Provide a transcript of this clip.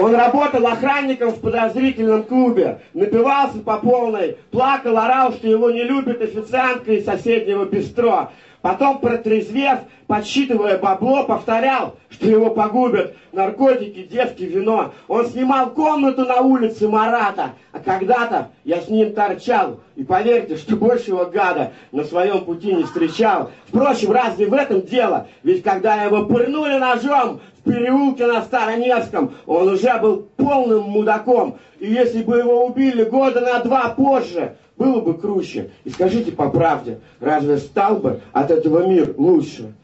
Он работал охранником в подозрительном клубе, напивался по полной, плакал, орал, что его не любит официантка из соседнего бистро. Потом, протрезвев, подсчитывая бабло, повторял, что его погубят наркотики, девки, вино. Он снимал комнату на улице Марата, а когда-то я с ним торчал. И поверьте, что большего гада на своем пути не встречал. Впрочем, разве в этом дело? Ведь когда его пырнули ножом в переулке на Староневском, он уже был полным мудаком. И если бы его убили года на 2 позже, было бы круче. И скажите по правде, разве стал бы от этого мир лучше?